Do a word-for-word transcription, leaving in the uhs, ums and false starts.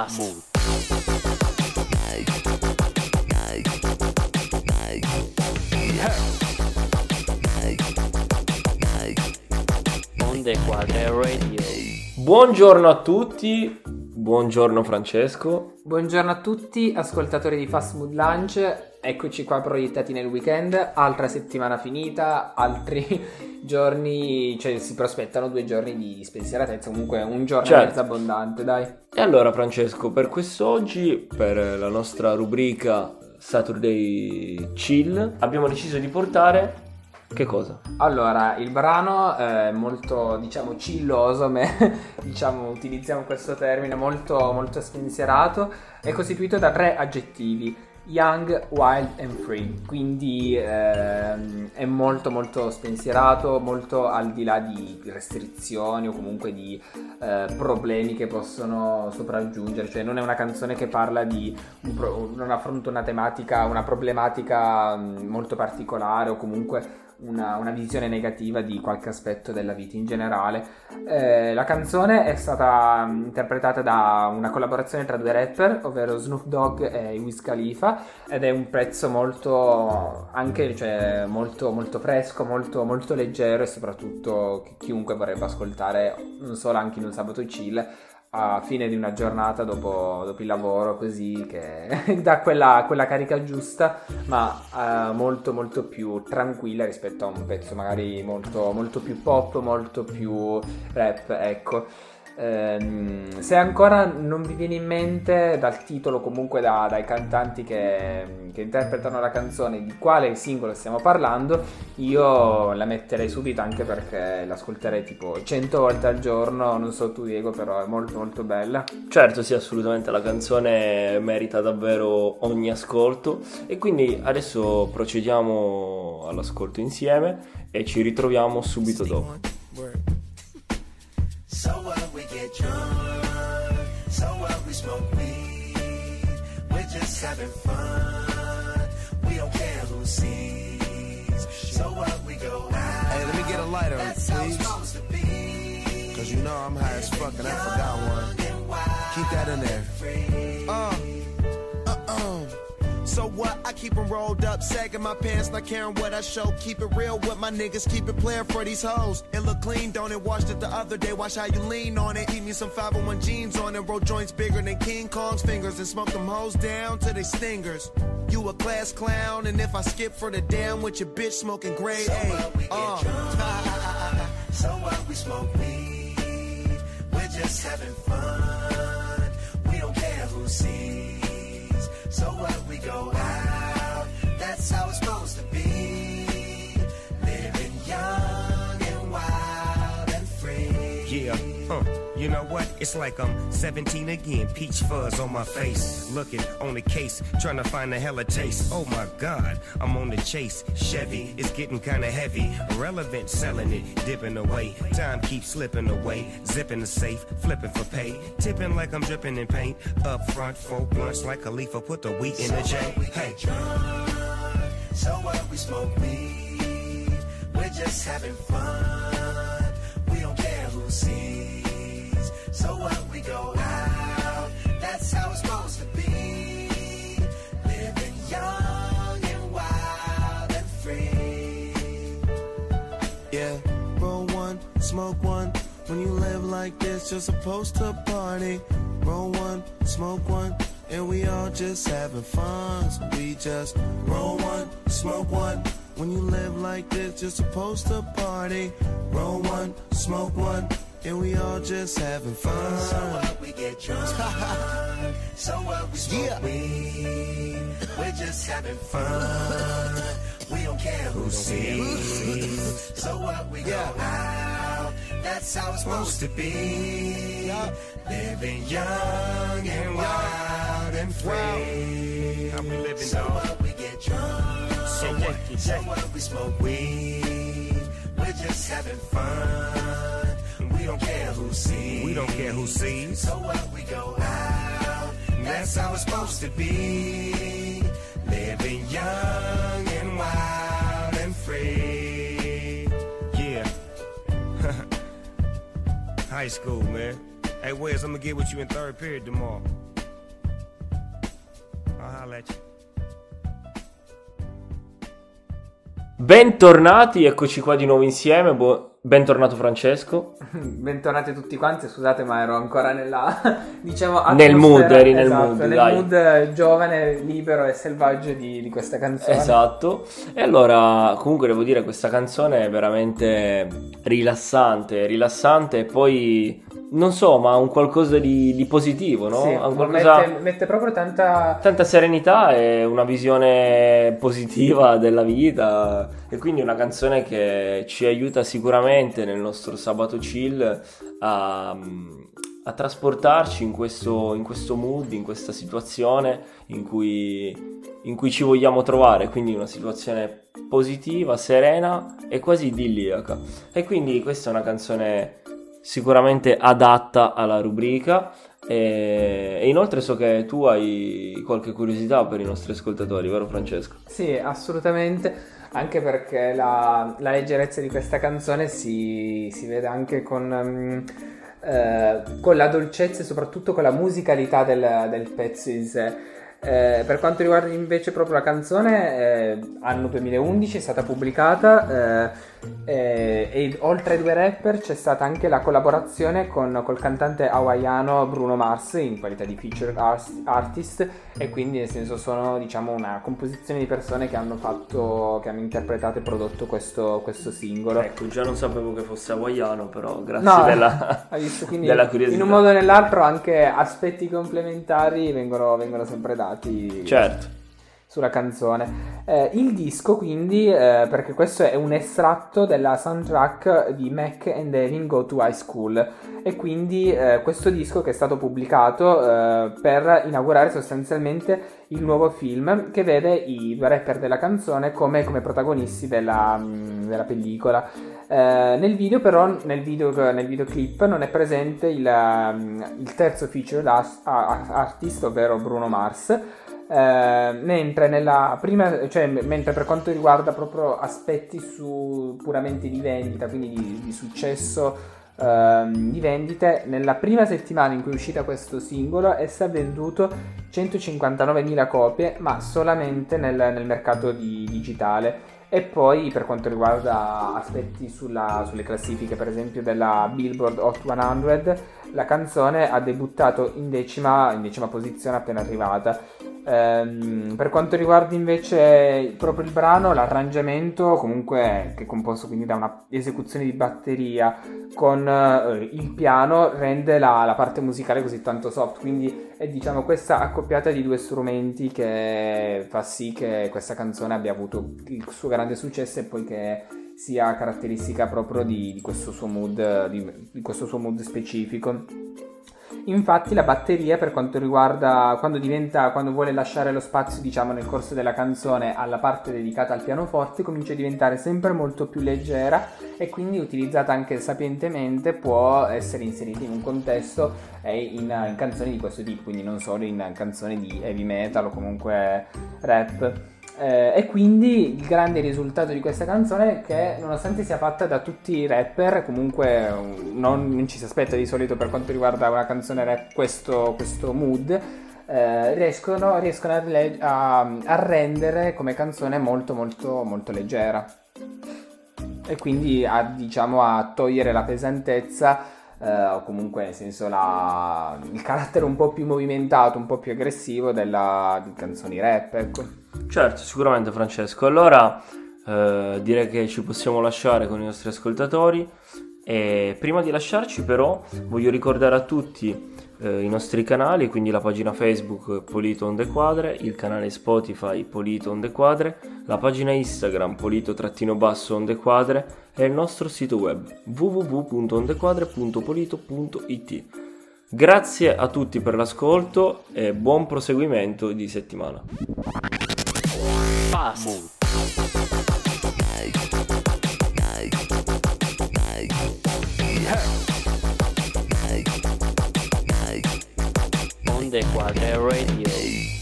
Mood. Onde Quadre Radio. Buongiorno a tutti, buongiorno Francesco. Buongiorno a tutti, ascoltatori di Fast Mood Lunch. Eccoci qua proiettati nel weekend, altra settimana finita, altri giorni, cioè si prospettano due giorni di spensieratezza, comunque un giorno Certo. mezzo abbondante, dai. E allora Francesco, per quest'oggi, per la nostra rubrica Saturday Chill, abbiamo deciso di portare... Che cosa? Allora, il brano è molto, diciamo, chilloso, me, diciamo, utilizziamo questo termine, molto, molto spensierato, è costituito da tre aggettivi: young, wild and free, quindi ehm, è molto molto spensierato, molto al di là di restrizioni o comunque di eh, problemi che possono sopraggiungere, cioè non è una canzone che parla di, un pro- non affronta una tematica, una problematica mh, molto particolare o comunque Una, una visione negativa di qualche aspetto della vita in generale. Eh, la canzone è stata interpretata da una collaborazione tra due rapper, ovvero Snoop Dogg e Wiz Khalifa, ed è un pezzo molto anche cioè, molto, molto fresco, molto, molto leggero, e soprattutto che chiunque vorrebbe ascoltare non solo anche in un sabato chill a fine di una giornata dopo, dopo il lavoro, così, che dà quella, quella carica giusta, ma eh, molto molto più tranquilla rispetto a un pezzo magari molto, molto più pop, molto più rap, ecco. Ehm, se ancora non vi viene in mente dal titolo, comunque da, dai cantanti che, che interpretano la canzone, di quale singolo stiamo parlando, io la metterei subito, anche perché l'ascolterei tipo cento volte al giorno. Non so tu, Diego, però è molto molto bella. Certo, sì, assolutamente, la canzone merita davvero ogni ascolto, e quindi adesso procediamo all'ascolto insieme e ci ritroviamo subito dopo. So what, we get drunk. So what, we smoke weed. We're just having fun. We don't care who sees. So what, we go out. Hey, let me get a lighter, That's how it's please. supposed to be. Cause you know I'm high as fuck and I forgot one. Keep that in there. Uh, uh-uh. So what? I keep them rolled up, sagging my pants, not caring what I show. Keep it real with my niggas, keep it playing for these hoes. It look clean, don't it? Washed it the other day, watch how you lean on it. Keep me some five oh one jeans on it, roll joints bigger than King Kong's fingers, and smoke them hoes down to they stingers. You a class clown, and if I skip for the damn with your bitch smoking grade So A. what, we get Uh. drunk. So what, we smoke weed. We're just having fun. We don't care who sees. So what, we go out. That's how it's supposed to be. Living young and wild and free. Yeah, huh. You know what? It's like I'm seventeen again, peach fuzz on my face. Looking on the case, trying to find a hella taste. Oh my God, I'm on the chase. Chevy is getting kinda heavy. Irrelevant, selling it, dipping away. Time keeps slipping away. Zipping the safe, flipping for pay. Tipping like I'm dripping in paint. Up front, four blunts like Khalifa, put the wheat in the J. Hey. So what, we smoke weed. We're just having fun. We don't care who sees. So what, we go out. That's how it's supposed to be. Living young and wild and free. Yeah, roll one, smoke one. When you live like this, you're supposed to party. Roll one, smoke one, and we all just having fun. So we just roll one, smoke one. When you live like this, you're supposed to party. Roll one, smoke one, and we all just having fun. So what, we get drunk. So what, we smoke Yeah. weed. We're just having fun. We don't care who sees. So what, we go out. That's how it's supposed to be. Living young and wild and free. How we living, So dog? what, we get drunk. So what? So what, we smoke weed. We're just having fun. We don't care who sees. We don't care who sees. So what, we go out. That's how it's supposed to be. Living young and wild and free. Yeah. High school, man. Hey, Wes, I'm gonna get with you in third period tomorrow. Holla at you. Bentornati, eccoci qua di nuovo insieme. Bu- bentornato Francesco. Bentornati a tutti quanti, scusate ma ero ancora nella, diciamo, Nel mood, eri nel esatto, mood, nel dai. mood giovane, libero e selvaggio di, di questa canzone. Esatto. E allora, comunque devo dire, questa canzone è veramente rilassante, rilassante e poi non so, ma ha un qualcosa di, di positivo, no? Sì, Ha un qualcosa... mette, mette proprio tanta... tanta serenità e una visione positiva della vita, e quindi una canzone che ci aiuta sicuramente nel nostro sabato chill a, a trasportarci in questo, in questo mood, in questa situazione in cui, in cui ci vogliamo trovare, quindi una situazione positiva, serena e quasi idilliaca. E quindi questa è una canzone sicuramente adatta alla rubrica. E, e inoltre so che tu hai qualche curiosità per i nostri ascoltatori, vero Francesco? Sì, assolutamente, anche perché la, la leggerezza di questa canzone si, si vede anche con, um, eh, con la dolcezza e soprattutto con la musicalità del, del pezzo in sé. Eh, per quanto riguarda invece proprio la canzone, eh, anno duemilaundici è stata pubblicata, eh, eh, e oltre ai due rapper c'è stata anche la collaborazione con col cantante hawaiano Bruno Mars in qualità di featured art- artist, e quindi nel senso sono, diciamo, una composizione di persone che hanno fatto, che hanno interpretato e prodotto questo, questo singolo. Ecco, già non sapevo che fosse hawaiano, però grazie No, della, hai visto, quindi della curiosità. in un modo o nell'altro anche aspetti complementari vengono, vengono sempre dati Certo. sulla canzone. Eh, il disco quindi, eh, perché questo è un estratto della soundtrack di Mac and Devin Go to High School, e quindi eh, questo disco che è stato pubblicato eh, per inaugurare sostanzialmente il nuovo film che vede i due rapper della canzone come, come protagonisti della, mh, della pellicola. Eh, nel video però, nel, video, nel videoclip non è presente il, um, il terzo featured as- a- artist, ovvero Bruno Mars. Eh, mentre nella prima, cioè mentre per quanto riguarda proprio aspetti su puramente di vendita, quindi di, di successo, ehm, di vendite, nella prima settimana in cui è uscita questo singolo esso ha venduto centocinquantanovemila copie, ma solamente nel, nel mercato di, digitale. E poi per quanto riguarda aspetti sulla, sulle classifiche, per esempio della Billboard Hot cento, la canzone ha debuttato in decima, in decima posizione appena arrivata. Ehm, per quanto riguarda invece proprio il brano, l'arrangiamento comunque, che è composto quindi da una esecuzione di batteria con eh, il piano, rende la, la parte musicale così tanto soft, quindi è, diciamo, questa accoppiata di due strumenti che fa sì che questa canzone abbia avuto il suo grande successo e poi che sia caratteristica proprio di, di questo suo mood, di, di questo suo mood specifico. Infatti la batteria, per quanto riguarda quando diventa, quando vuole lasciare lo spazio, diciamo, nel corso della canzone alla parte dedicata al pianoforte, comincia a diventare sempre molto più leggera, e quindi utilizzata anche sapientemente può essere inserita in un contesto e in, in canzoni di questo tipo, quindi non solo in canzoni di heavy metal o comunque rap. Eh, e quindi il grande risultato di questa canzone è che, nonostante sia fatta da tutti i rapper, comunque non, non ci si aspetta di solito per quanto riguarda una canzone rap questo, questo mood, eh, riescono, riescono a, rile- a, a rendere come canzone molto molto molto leggera, e quindi a, diciamo, a togliere la pesantezza, eh, o comunque nel senso la, il carattere un po' più movimentato, un po' più aggressivo della, di canzoni rap, ecco. Certo, sicuramente Francesco. Allora eh, direi che ci possiamo lasciare con i nostri ascoltatori, e prima di lasciarci però voglio ricordare a tutti eh, i nostri canali, quindi la pagina Facebook Polito on the Quadre, il canale Spotify Polito on the Quadre, la pagina Instagram Polito-on the Quadre e il nostro sito web w w w punto ondequadre punto polito punto i t. Grazie a tutti per l'ascolto e buon proseguimento di settimana. Fast. On the Quadre Radio.